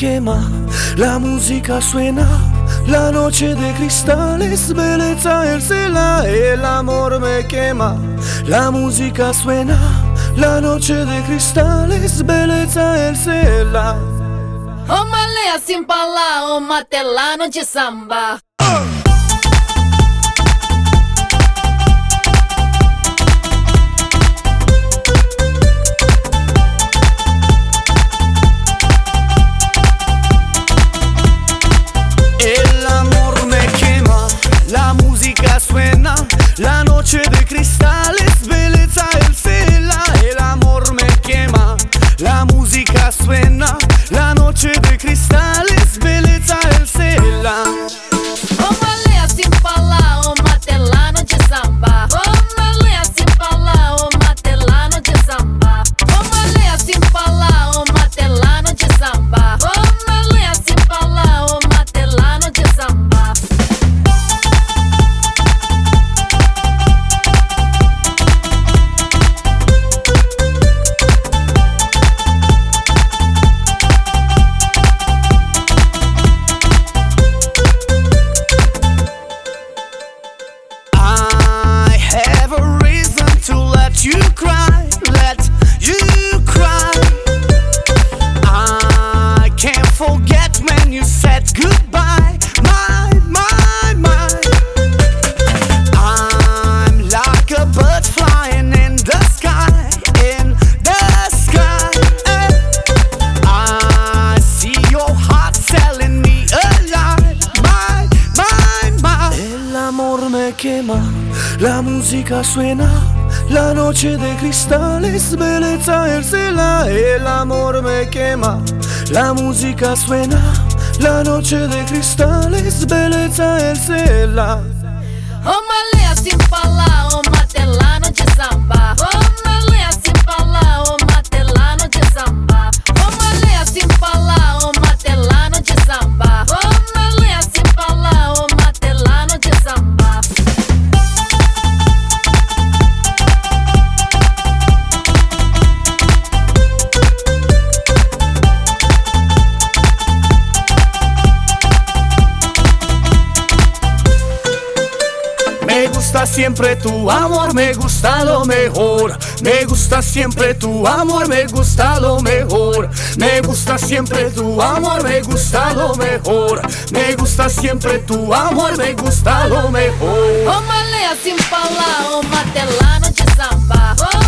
quema, la música suena, la noche de cristales, belleza el cela, el amor me quema, la música suena, la noche de cristales, belleza el cela. Uma leia sem falar, uma telano de samba. El amor me quema, la música suena, la noche de cristales, belleza el cela. El amor me quema, la música suena, la noche de cristales, belleza el cela. Uma leia sem falar, uma telano de samba. Uma leia sem falar, uma telano de samba. Uma leia sem falar, uma telano de samba. Uma leia sem falar, uma telano de samba. I have a reason to let you cry, let you cry. I can't forget when you said goodbye, my. I'm like a bird flying in the sky, in the sky. I see your heart telling me a lie, my. El amor me quema, la música suena, la noche de cristales, belleza el cela. El amor me quema, la música suena, la noche de cristales, belleza el cela. Uma leia sem falar, uma telano de samba. Uma leia sem falar, uma telano de samba. Uma leia sem falar, uma telano de samba. Uma leia sem falar, uma telano de samba. Me gusta siempre tu amor, me gusta lo mejor. Me gusta siempre tu amor, me gusta lo mejor. Me gusta siempre tu amor, me gusta lo mejor. Me gusta siempre tu amor, me gusta lo mejor. Uma leia sem falar, uma telano de samba.